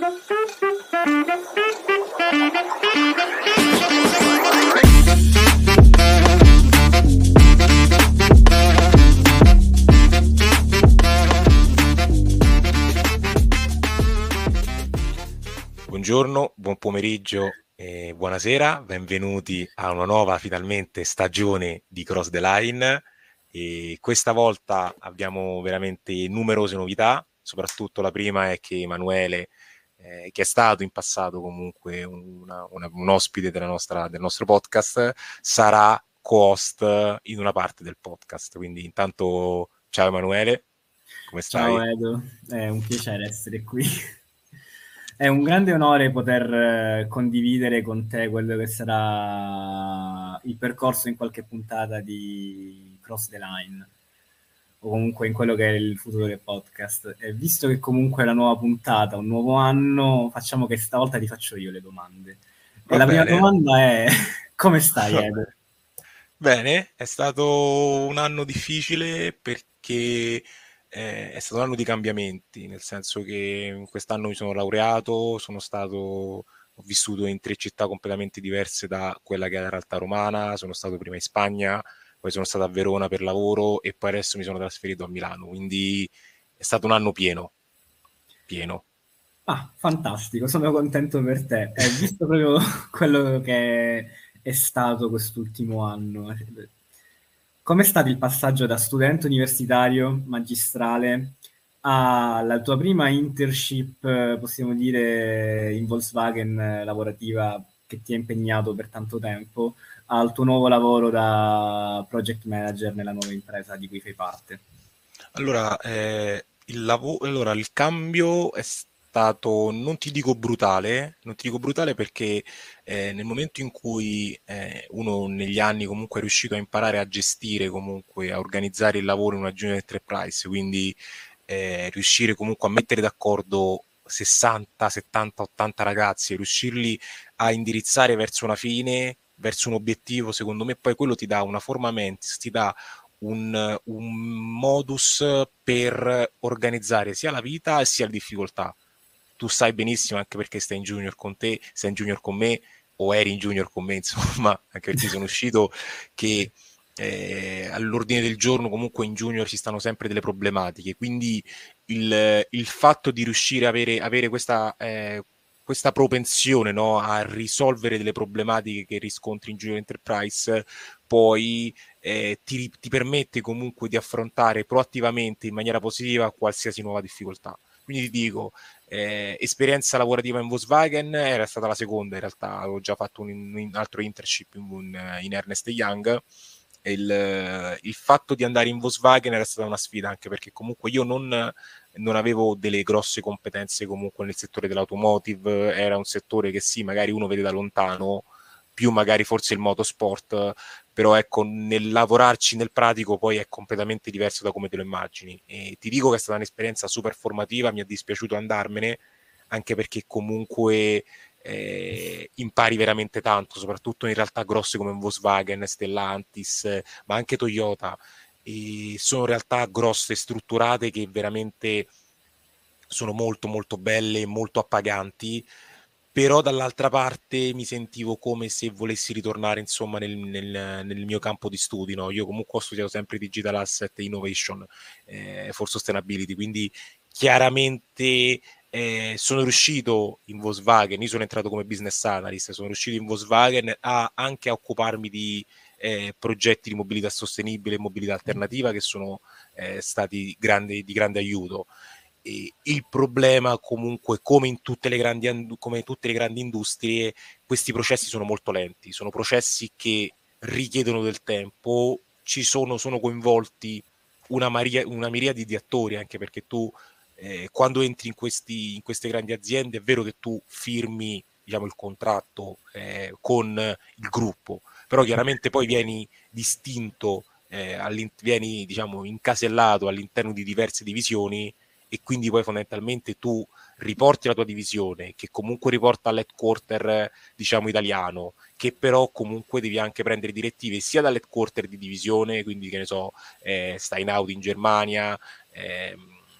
Buongiorno, buon pomeriggio e buonasera, benvenuti a una nuova finalmente stagione di Cross the Line. E questa volta abbiamo veramente numerose novità, soprattutto la prima è che Emanuele, che è stato in passato comunque un ospite del nostro podcast, sarà co-host in una parte del podcast. Quindi intanto ciao Emanuele, come Ciao stai? Edo, è un piacere essere qui. È un grande onore poter condividere con te quello che sarà il percorso in qualche puntata di Cross the Line, o comunque in quello che è il futuro del podcast. E visto che comunque è la nuova puntata, un nuovo anno, facciamo che stavolta ti faccio io le domande. E Va la prima bene. domanda è: come stai, Edo? Bene, è stato un anno difficile perché è stato un anno di cambiamenti, nel senso che quest'anno mi sono laureato, ho vissuto in 3 città completamente diverse da quella che è la realtà romana, sono stato prima in Spagna, poi sono stato a Verona per lavoro e poi adesso mi sono trasferito a Milano, quindi è stato un anno pieno, pieno. Ah, fantastico, sono contento per te. Visto proprio quello che è stato quest'ultimo anno, com'è stato il passaggio da studente universitario, magistrale, alla tua prima internship, possiamo dire, in Volkswagen, lavorativa, che ti ha impegnato per tanto tempo, al tuo nuovo lavoro da project manager nella nuova impresa di cui fai parte? Allora, il cambio è stato, non ti dico brutale perché nel momento in cui uno negli anni comunque è riuscito a imparare a gestire, comunque a organizzare il lavoro in una junior enterprise, quindi riuscire comunque a mettere d'accordo 60, 70, 80 ragazzi e riuscirli a indirizzare verso una fine, verso un obiettivo, secondo me poi quello ti dà una forma mentis, ti dà un modus per organizzare sia la vita sia le difficoltà. Tu sai benissimo, anche perché stai in junior con te, stai in junior con me, o eri in junior con me, insomma, anche perché sono uscito, che all'ordine del giorno comunque in junior ci stanno sempre delle problematiche, quindi il fatto di riuscire a avere questa propensione, no, a risolvere delle problematiche che riscontri in junior enterprise, poi ti permette comunque di affrontare proattivamente in maniera positiva qualsiasi nuova difficoltà. Quindi ti dico, esperienza lavorativa in Volkswagen era stata la seconda, in realtà avevo già fatto un altro internship in Ernst Young. Il fatto di andare in Volkswagen era stata una sfida, anche perché comunque io non avevo delle grosse competenze comunque nel settore dell'automotive, era un settore che sì, magari uno vede da lontano, più magari forse il motorsport, però ecco, nel lavorarci nel pratico poi è completamente diverso da come te lo immagini. E ti dico che è stata un'esperienza super formativa, mi è dispiaciuto andarmene, anche perché comunque impari veramente tanto, soprattutto in realtà grosse come Volkswagen, Stellantis, ma anche Toyota. E sono realtà grosse, strutturate, che veramente sono molto molto belle, molto appaganti, però dall'altra parte mi sentivo come se volessi ritornare insomma nel mio campo di studi, no? Io comunque ho studiato sempre Digital Asset Innovation for Sustainability, quindi chiaramente sono riuscito in Volkswagen, io sono entrato come business analyst, sono riuscito in Volkswagen anche a occuparmi di progetti di mobilità sostenibile e mobilità alternativa che sono stati di grande aiuto. E il problema comunque, come in tutte le grandi industrie, questi processi sono molto lenti, sono processi che richiedono del tempo, sono coinvolti una miriade di attori, anche perché tu quando entri in queste grandi aziende è vero che tu firmi, diciamo, il contratto con il gruppo, però chiaramente poi vieni distinto, vieni, diciamo, incasellato all'interno di diverse divisioni, e quindi poi fondamentalmente tu riporti la tua divisione, che comunque riporta all'headquarter, diciamo, italiano, che però comunque devi anche prendere direttive sia dall'headquarter di divisione, quindi che ne so, sta in Audi in Germania,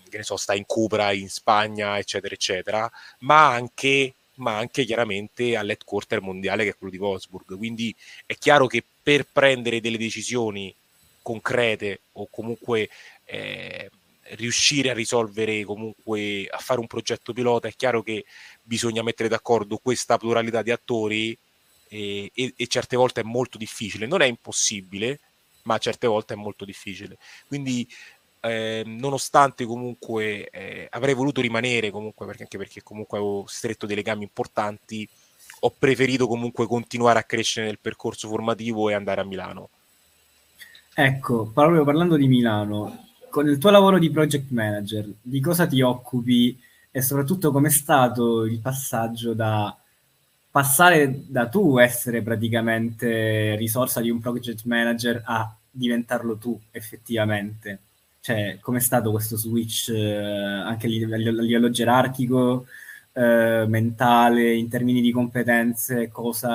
che ne so, sta in Cupra in Spagna, eccetera, eccetera, ma anche chiaramente all'headquarter mondiale che è quello di Wolfsburg. Quindi è chiaro che per prendere delle decisioni concrete o comunque riuscire a risolvere, comunque a fare un progetto pilota, è chiaro che bisogna mettere d'accordo questa pluralità di attori e certe volte è molto difficile. Non è impossibile, ma certe volte è molto difficile. Quindi nonostante comunque avrei voluto rimanere comunque anche perché comunque avevo stretto dei legami importanti, ho preferito comunque continuare a crescere nel percorso formativo e andare a Milano. Ecco, proprio parlando di Milano, con il tuo lavoro di project manager, di cosa ti occupi e soprattutto com'è stato il passaggio da passare da tu essere praticamente risorsa di un project manager a diventarlo tu effettivamente? Cioè, com'è stato questo switch anche a livello gerarchico, mentale, in termini di competenze,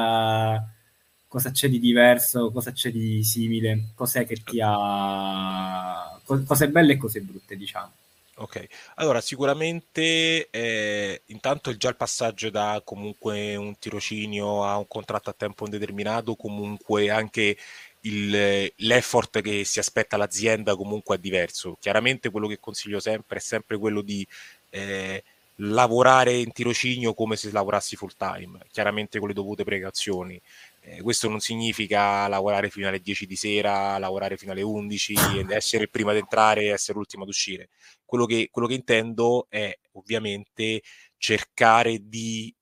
cosa c'è di diverso, cosa c'è di simile, cos'è che ti ha... cose belle e cose brutte, diciamo. Ok, allora sicuramente intanto già il passaggio da comunque un tirocinio a un contratto a tempo indeterminato, comunque anche l'effort che si aspetta l'azienda comunque è diverso. Chiaramente quello che consiglio sempre è sempre quello di eh, lavorare in tirocinio come se lavorassi full time, chiaramente con le dovute precauzioni. Questo non significa lavorare fino alle 10 di sera, lavorare fino alle 11, ed essere il primo ad entrare e essere l'ultimo ad uscire. Quello che intendo è ovviamente cercare di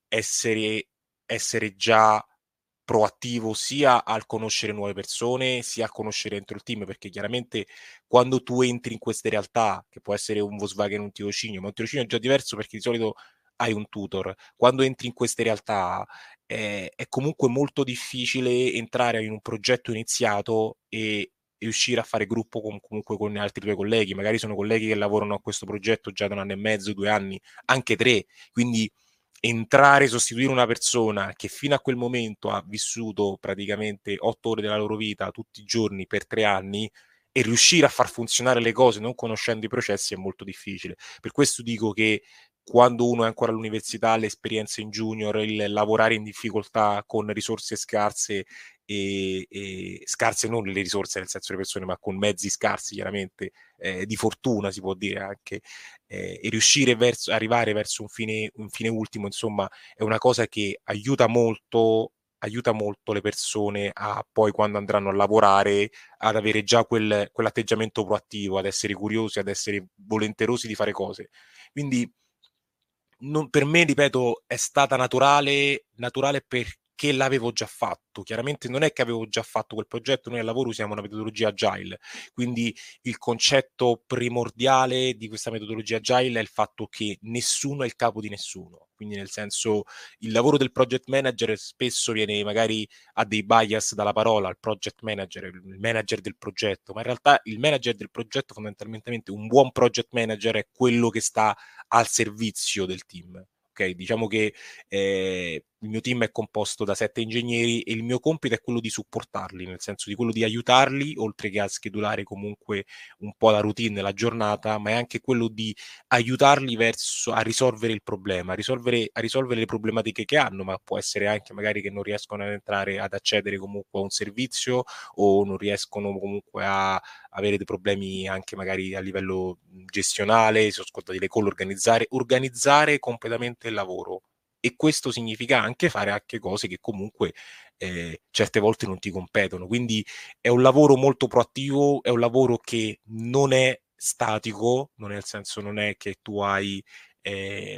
essere già proattivo sia al conoscere nuove persone, sia a conoscere dentro il team, perché chiaramente quando tu entri in queste realtà, che può essere un Volkswagen, un tirocinio, ma un tirocinio è già diverso perché di solito hai un tutor, quando entri in queste realtà è comunque molto difficile entrare in un progetto iniziato e riuscire a fare gruppo comunque con altri tuoi colleghi, magari sono colleghi che lavorano a questo progetto già da 1 anno e mezzo, 2 anni, anche 3, quindi entrare, sostituire una persona che fino a quel momento ha vissuto praticamente 8 ore della loro vita tutti i giorni per 3 anni e riuscire a far funzionare le cose non conoscendo i processi è molto difficile. Per questo dico che quando uno è ancora all'università, l'esperienza in junior, il lavorare in difficoltà con risorse scarse e scarse non le risorse nel senso le persone, ma con mezzi scarsi chiaramente, di fortuna si può dire anche, e riuscire arrivare verso un fine ultimo, insomma, è una cosa che aiuta molto le persone a poi quando andranno a lavorare ad avere già quell'atteggiamento proattivo, ad essere curiosi, ad essere volenterosi di fare cose. Quindi per me, ripeto, è stata naturale perché l'avevo già fatto. Chiaramente non è che avevo già fatto quel progetto, noi al lavoro usiamo una metodologia agile, quindi il concetto primordiale di questa metodologia agile è il fatto che nessuno è il capo di nessuno. Quindi nel senso il lavoro del project manager spesso viene magari a dei bias dalla parola, il project manager, il manager del progetto, ma in realtà il manager del progetto fondamentalmente un buon project manager è quello che sta al servizio del team. Okay? Diciamo che il mio team è composto da 7 ingegneri e il mio compito è quello di supportarli, nel senso di quello di aiutarli, oltre che a schedulare comunque un po' la routine, la giornata, ma è anche quello di aiutarli a risolvere il problema, a risolvere le problematiche che hanno, ma può essere anche magari che non riescono ad accedere comunque a un servizio o non riescono comunque a avere dei problemi anche magari a livello gestionale, si sono scordati le call, organizzare completamente il lavoro. E questo significa anche fare anche cose che comunque certe volte non ti competono. Quindi è un lavoro molto proattivo, è un lavoro che non è statico, non nel senso non è che tu hai eh,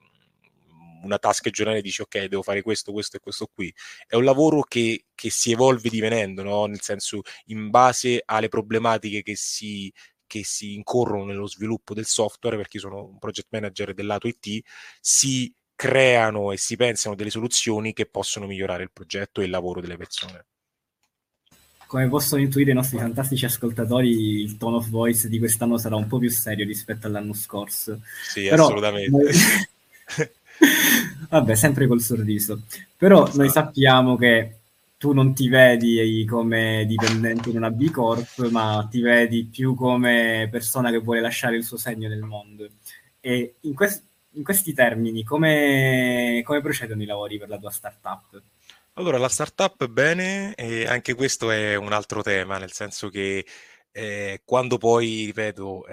una task giornale e dici ok, devo fare questo, questo e questo qui. È un lavoro che si evolve divenendo, no? Nel senso in base alle problematiche che si incorrono nello sviluppo del software, perché io sono un project manager del lato IT, si creano e si pensano delle soluzioni che possono migliorare il progetto e il lavoro delle persone. Come possono intuire i nostri fantastici ascoltatori, il tone of voice di quest'anno sarà un po' più serio rispetto all'anno scorso. Sì, Però, assolutamente. vabbè, sempre col sorriso. Però noi Esatto. sappiamo che tu non ti vedi come dipendente in una B Corp, ma ti vedi più come persona che vuole lasciare il suo segno nel mondo. E in questi termini, come procedono i lavori per la tua startup? Allora, la startup bene, e anche questo è un altro tema, nel senso che quando poi, ripeto,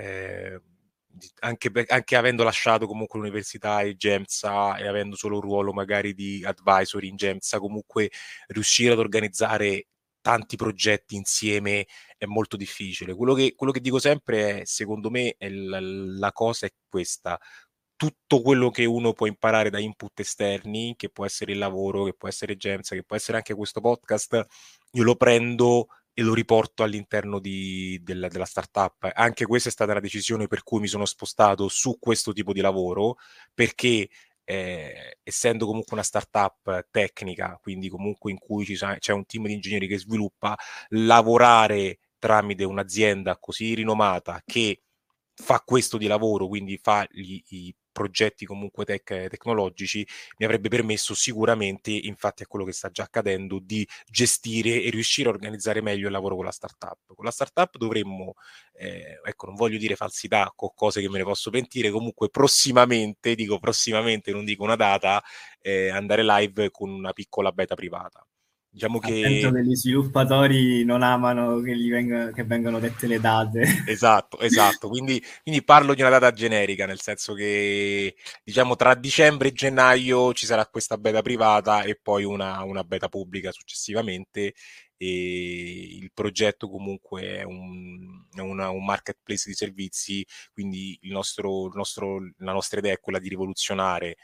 anche avendo lasciato comunque l'università e Gemsa e avendo solo un ruolo magari di advisory in Gemsa, comunque riuscire ad organizzare tanti progetti insieme è molto difficile. Quello che dico sempre è, secondo me, la cosa è questa: tutto quello che uno può imparare da input esterni, che può essere il lavoro, che può essere Gemsa, che può essere anche questo podcast, io lo prendo e lo riporto all'interno della startup. Anche questa è stata la decisione per cui mi sono spostato su questo tipo di lavoro, perché essendo comunque una startup tecnica, quindi comunque in cui c'è un team di ingegneri che sviluppa, lavorare tramite un'azienda così rinomata che fa questo di lavoro, quindi fa i progetti comunque tecnologici, mi avrebbe permesso sicuramente, infatti è quello che sta già accadendo, di gestire e riuscire a organizzare meglio il lavoro con la startup. Con la startup dovremmo, ecco, non voglio dire falsità con cose che me ne posso pentire, comunque prossimamente, dico prossimamente, non dico una data, andare live con una piccola beta privata. Diciamo Attento che che gli sviluppatori non amano che vengano dette le date. esatto, esatto. Quindi parlo di una data generica, nel senso che diciamo tra dicembre e gennaio ci sarà questa beta privata e poi una beta pubblica successivamente. E il progetto comunque è un marketplace di servizi, quindi la nostra idea è quella di rivoluzionare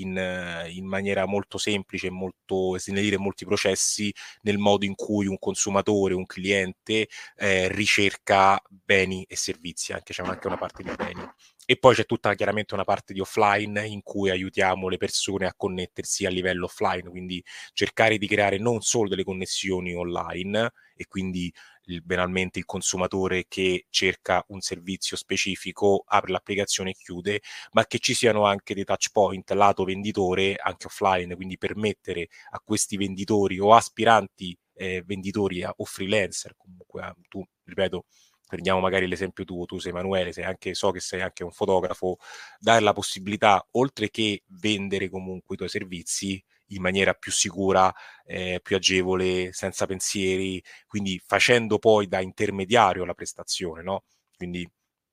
in maniera molto semplice e molto snellire molti processi nel modo in cui un consumatore, un cliente ricerca beni e servizi, anche c'è anche una parte di beni. E poi c'è tutta chiaramente una parte di offline in cui aiutiamo le persone a connettersi a livello offline, quindi cercare di creare non solo delle connessioni online e quindi banalmente il consumatore che cerca un servizio specifico apre l'applicazione e chiude, ma che ci siano anche dei touch point lato venditore anche offline, quindi permettere a questi venditori o aspiranti venditori o freelancer, comunque tu, ripeto, prendiamo magari l'esempio tuo, tu sei Emanuele, so che sei anche un fotografo, dare la possibilità, oltre che vendere comunque i tuoi servizi in maniera più sicura, più agevole, senza pensieri, quindi facendo poi da intermediario la prestazione, no? Quindi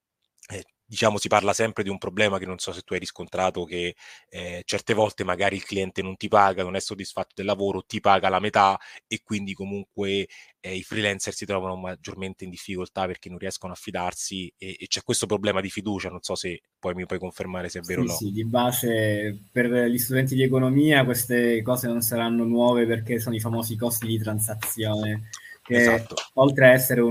diciamo si parla sempre di un problema che non so se tu hai riscontrato, che certe volte magari il cliente non ti paga, non è soddisfatto del lavoro, ti paga la metà e quindi comunque i freelancer si trovano maggiormente in difficoltà perché non riescono a fidarsi e c'è questo problema di fiducia, non so se poi mi puoi confermare se è vero o Sì, no. sì, di base per gli studenti di economia queste cose non saranno nuove perché sono i famosi costi di transazione, che Esatto. oltre a essere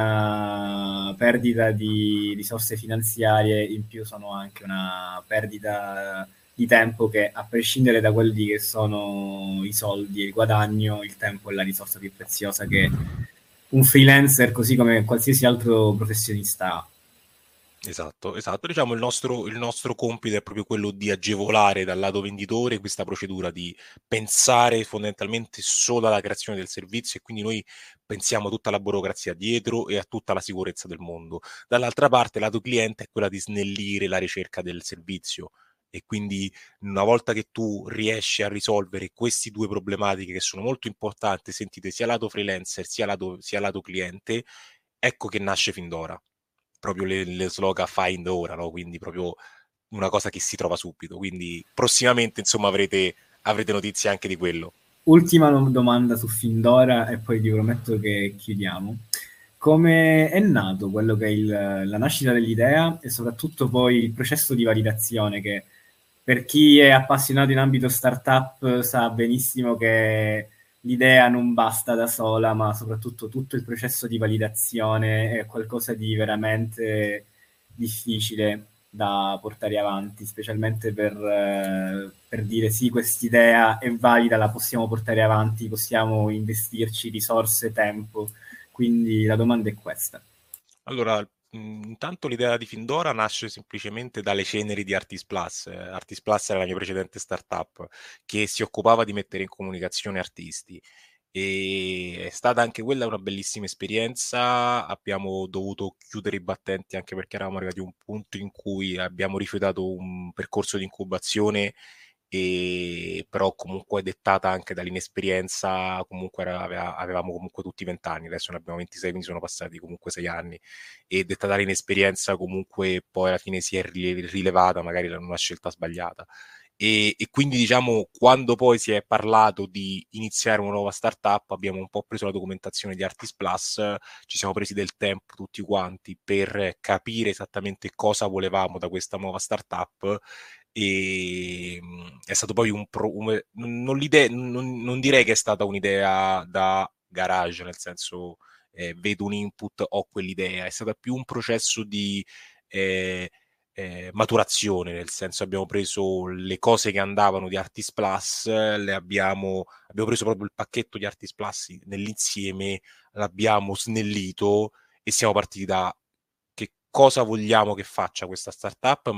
una perdita di risorse finanziarie, in più sono anche una perdita di tempo che, a prescindere da quelli che sono i soldi e il guadagno, il tempo è la risorsa più preziosa che un freelancer, così come qualsiasi altro professionista ha. Esatto, esatto. Diciamo il nostro compito è proprio quello di agevolare dal lato venditore questa procedura di pensare fondamentalmente solo alla creazione del servizio e quindi noi pensiamo a tutta la burocrazia dietro e a tutta la sicurezza del mondo. Dall'altra parte, lato cliente è quella di snellire la ricerca del servizio e quindi una volta che tu riesci a risolvere queste due problematiche che sono molto importanti, sentite sia lato freelancer sia lato cliente, ecco che nasce Findora proprio le slogan find ora, no? Quindi proprio una cosa che si trova subito. Quindi prossimamente, insomma, avrete notizie anche di quello. Ultima domanda su Findora e poi ti prometto che chiudiamo. Come è nato quello che è la nascita dell'idea e soprattutto poi il processo di validazione che per chi è appassionato in ambito startup sa benissimo che l'idea non basta da sola, ma soprattutto tutto il processo di validazione è qualcosa di veramente difficile da portare avanti, specialmente per dire sì, quest'idea è valida, la possiamo portare avanti, possiamo investirci risorse, tempo. Quindi la domanda è questa. Allora, intanto l'idea di Findora nasce semplicemente dalle ceneri di Artis Plus. Artis Plus era la mia precedente startup che si occupava di mettere in comunicazione artisti e è stata anche quella una bellissima esperienza. Abbiamo dovuto chiudere i battenti anche perché eravamo arrivati a un punto in cui abbiamo rifiutato un percorso di incubazione, e però comunque dettata anche dall'inesperienza. Comunque avevamo comunque tutti 20 anni, adesso ne abbiamo 26, quindi sono passati comunque 6 anni, e dettata dall'inesperienza comunque poi alla fine si è rilevata magari una scelta sbagliata. E quindi diciamo, quando poi si è parlato di iniziare una nuova startup, abbiamo un po' preso la documentazione di Artis Plus, ci siamo presi del tempo tutti quanti per capire esattamente cosa volevamo da questa nuova startup, e è stato poi non direi che è stata un'idea da garage, nel senso vedo un input, ho quell'idea, è stato più un processo di eh, maturazione, nel senso abbiamo preso le cose che andavano di Artis Plus, abbiamo preso proprio il pacchetto di Artis Plus nell'insieme, l'abbiamo snellito e siamo partiti da che cosa vogliamo che faccia questa startup,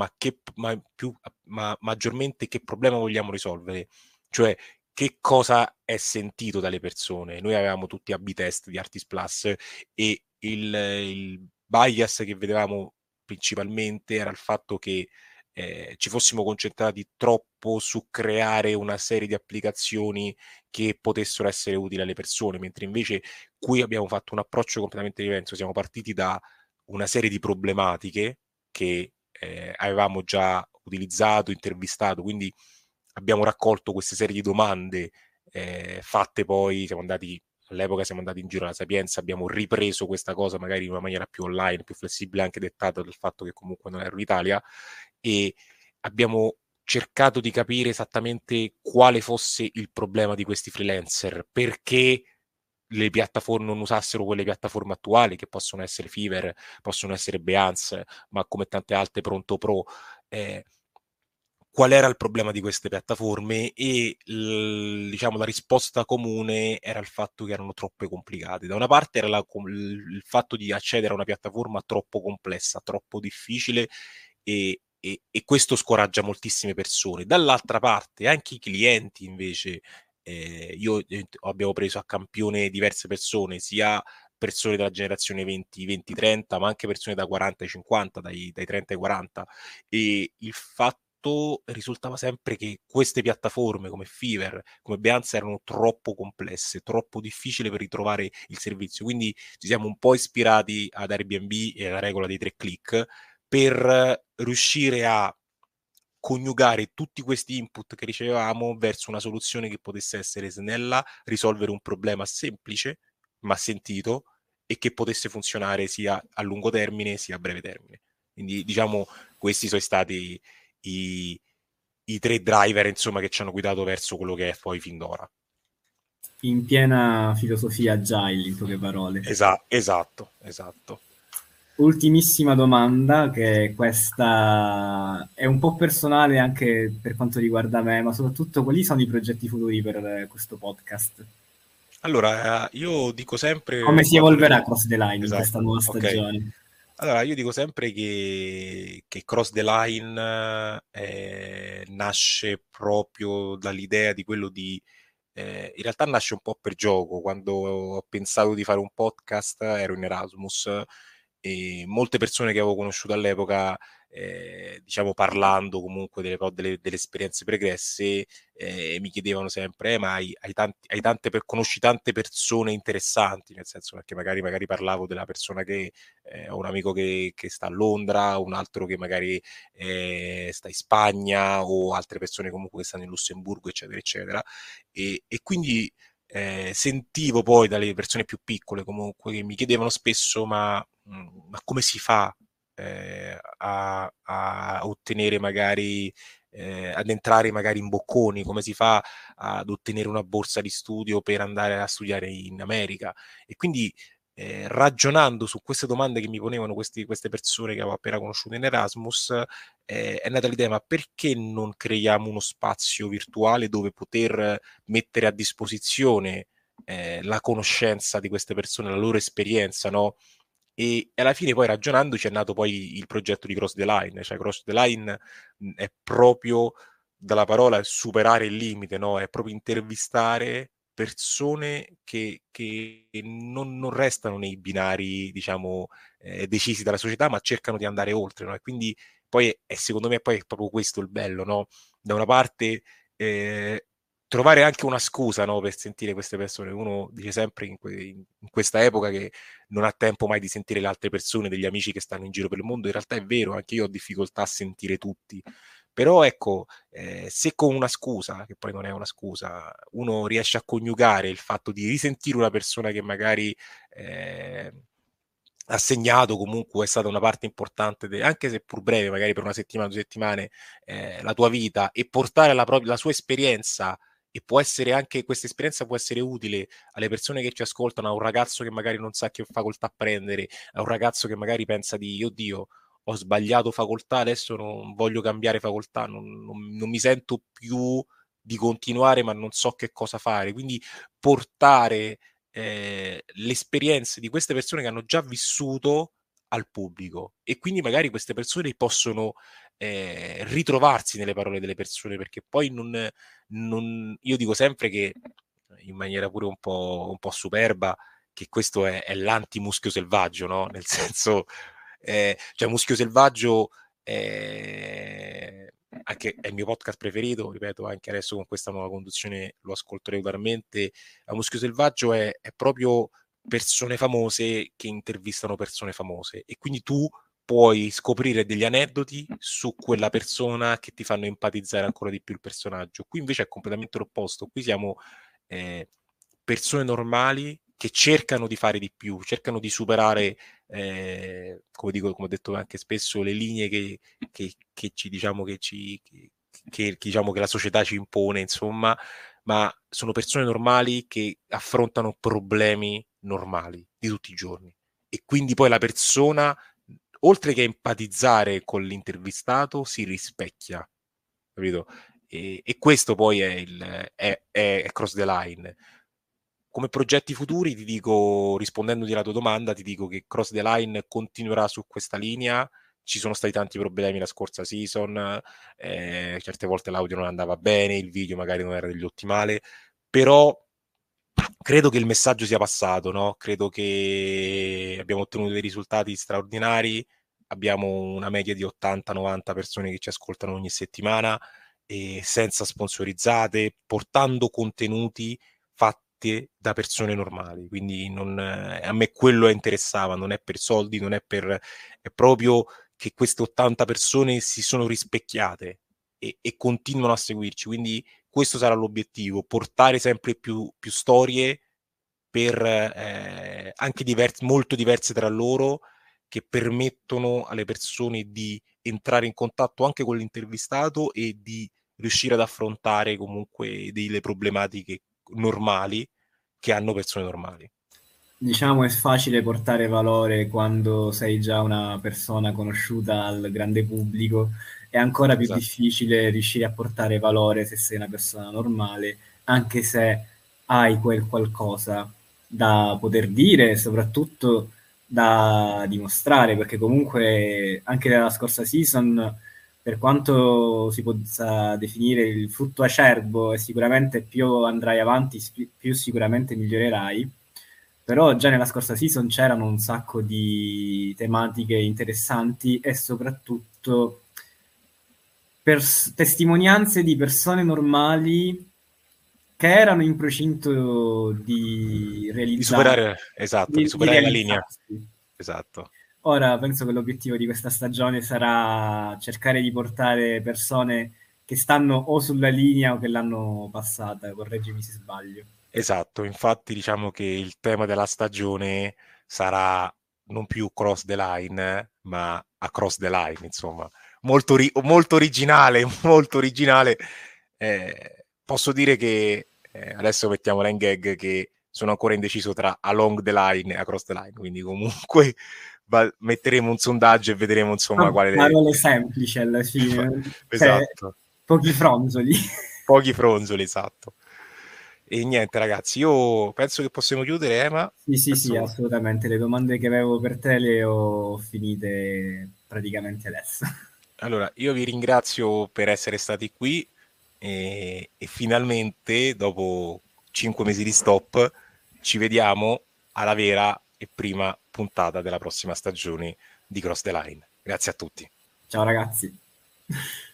ma maggiormente che problema vogliamo risolvere, cioè che cosa è sentito dalle persone. Noi avevamo tutti A/B test di Artis Plus, e il bias che vedevamo principalmente era il fatto che ci fossimo concentrati troppo su creare una serie di applicazioni che potessero essere utili alle persone, mentre invece qui abbiamo fatto un approccio completamente diverso. Siamo partiti da una serie di problematiche che avevamo già utilizzato, intervistato, quindi abbiamo raccolto queste serie di domande fatte poi, all'epoca siamo andati in giro alla Sapienza, abbiamo ripreso questa cosa magari in una maniera più online, più flessibile, anche dettata dal fatto che comunque non ero in Italia, e abbiamo cercato di capire esattamente quale fosse il problema di questi freelancer, perché le piattaforme non usassero quelle piattaforme attuali, che possono essere Fiverr, possono essere Behance, ma come tante altre Pronto Pro. Eh, Qual era il problema di queste piattaforme? E diciamo la risposta comune era il fatto che erano troppe complicate. Da una parte era il fatto di accedere a una piattaforma troppo complessa, troppo difficile, e questo scoraggia moltissime persone. Dall'altra parte anche i clienti invece, abbiamo preso a campione diverse persone, sia persone della generazione 20-30, ma anche persone da 40 ai 50, dai 30 ai 40, e il fatto risultava sempre che queste piattaforme come Fiverr, come Behance, erano troppo complesse, troppo difficili per ritrovare il servizio. Quindi ci siamo un po' ispirati ad Airbnb e alla regola dei 3 click per riuscire a coniugare tutti questi input che ricevevamo verso una soluzione che potesse essere snella, risolvere un problema semplice ma sentito, e che potesse funzionare sia a lungo termine sia a breve termine. Quindi diciamo questi sono stati i, i 3 driver, insomma, che ci hanno guidato verso quello che è poi fin d'ora. In piena filosofia agile, in poche parole. Esatto, esatto. Ultimissima domanda, che questa è un po' personale anche per quanto riguarda me, ma soprattutto quali sono i progetti futuri per questo podcast? Allora, io dico sempre Come si evolverà Cross the Line in questa esatto, nuova ok. stagione? Allora, io dico sempre che Cross the Line nasce proprio dall'idea di quello di... in realtà nasce un po' per gioco. Quando ho pensato di fare un podcast ero in Erasmus, e molte persone che avevo conosciuto all'epoca, diciamo parlando comunque delle esperienze pregresse, mi chiedevano sempre, ma conosci tante persone interessanti, nel senso, perché magari parlavo della persona che ho un amico che sta a Londra, un altro che magari sta in Spagna, o altre persone comunque che stanno in Lussemburgo, eccetera, eccetera. E quindi sentivo poi dalle persone più piccole comunque che mi chiedevano spesso, ma come si fa a ottenere magari, ad entrare magari in Bocconi, come si fa ad ottenere una borsa di studio per andare a studiare in America? E quindi ragionando su queste domande che mi ponevano queste persone che avevo appena conosciuto in Erasmus, è nata l'idea, ma perché non creiamo uno spazio virtuale dove poter mettere a disposizione la conoscenza di queste persone, la loro esperienza, no? E alla fine poi ragionandoci è nato poi il progetto di Cross the Line. Cioè Cross the Line è proprio, dalla parola, superare il limite, no? È proprio intervistare persone che non restano nei binari, diciamo, decisi dalla società, ma cercano di andare oltre, no? E quindi poi secondo me poi è proprio questo il bello, no? Da una parte trovare anche una scusa, no, per sentire queste persone. Uno dice sempre in questa epoca che non ha tempo mai di sentire le altre persone, degli amici che stanno in giro per il mondo. In realtà è vero, anche io ho difficoltà a sentire tutti. Però ecco, se con una scusa, che poi non è una scusa, uno riesce a coniugare il fatto di risentire una persona che magari ha segnato, comunque è stata una parte importante, anche se pur breve, magari per una settimana, 2 settimane, la tua vita, e portare la sua esperienza, e può essere anche, questa esperienza può essere utile alle persone che ci ascoltano, a un ragazzo che magari non sa che facoltà prendere, a un ragazzo che magari pensa di, oddio, ho sbagliato facoltà, adesso non voglio cambiare facoltà, non mi sento più di continuare, ma non so che cosa fare. Quindi portare le esperienze di queste persone che hanno già vissuto al pubblico, e quindi magari queste persone possono ritrovarsi nelle parole delle persone, perché poi io dico sempre che, in maniera pure un po' superba, che questo è l'anti-muschio selvaggio, no? Nel senso, cioè Muschio Selvaggio anche è il mio podcast preferito, ripeto, anche adesso con questa nuova conduzione lo ascolto regolarmente. A Muschio Selvaggio è proprio persone famose che intervistano persone famose, e quindi tu puoi scoprire degli aneddoti su quella persona che ti fanno empatizzare ancora di più il personaggio. Qui invece è completamente l'opposto, qui siamo eh, persone normali che cercano di fare di più, cercano di superare, come dico, come ho detto anche spesso, le linee che ci diciamo diciamo che la società ci impone, insomma, ma sono persone normali che affrontano problemi normali di tutti i giorni. E quindi poi la persona, oltre che empatizzare con l'intervistato, si rispecchia, capito? E questo poi è Cross the Line. Come progetti futuri ti dico, rispondendo alla tua domanda, ti dico che Cross the Line continuerà su questa linea. Ci sono stati tanti problemi la scorsa season, certe volte l'audio non andava bene, il video magari non era degli ottimale, però credo che il messaggio sia passato, no? Credo che abbiamo ottenuto dei risultati straordinari, abbiamo una media di 80-90 persone che ci ascoltano ogni settimana, e senza sponsorizzate, portando contenuti fatti da persone normali. Quindi a me quello interessava, non è per soldi, non è per... è proprio che queste 80 persone si sono rispecchiate e continuano a seguirci. Quindi questo sarà l'obiettivo, portare sempre più storie per anche molto diverse tra loro, che permettono alle persone di entrare in contatto anche con l'intervistato e di riuscire ad affrontare comunque delle problematiche normali che hanno persone normali. Diciamo è facile portare valore quando sei già una persona conosciuta al grande pubblico, è ancora più Esatto. difficile riuscire a portare valore se sei una persona normale, anche se hai quel qualcosa da poter dire e soprattutto da dimostrare, perché comunque anche nella scorsa season, per quanto si possa definire il frutto acerbo, e sicuramente più andrai avanti, più sicuramente migliorerai, però già nella scorsa season c'erano un sacco di tematiche interessanti e soprattutto testimonianze di persone normali che erano in procinto di Di realizzare, superare, esatto, di di superare la linea. realizzarsi. Esatto. Ora penso che l'obiettivo di questa stagione sarà cercare di portare persone che stanno o sulla linea o che l'hanno passata, correggimi se sbaglio. Esatto, infatti diciamo che il tema della stagione sarà non più cross the line, ma across the line, insomma, molto originale, molto originale. Posso dire che adesso mettiamola in gag, che sono ancora indeciso tra along the line e across the line, quindi comunque metteremo un sondaggio e vedremo insomma No, quale... parole semplici alla fine, cioè Esatto. pochi fronzoli. Pochi fronzoli, esatto. E niente, ragazzi, io penso che possiamo chiudere, Ema. Sì, sì, sì, Penso... assolutamente. Le domande che avevo per te le ho finite praticamente adesso. Allora, io vi ringrazio per essere stati qui, e finalmente, dopo 5 mesi di stop, ci vediamo alla vera e prima puntata della prossima stagione di Cross the Line. Grazie a tutti. Ciao ragazzi.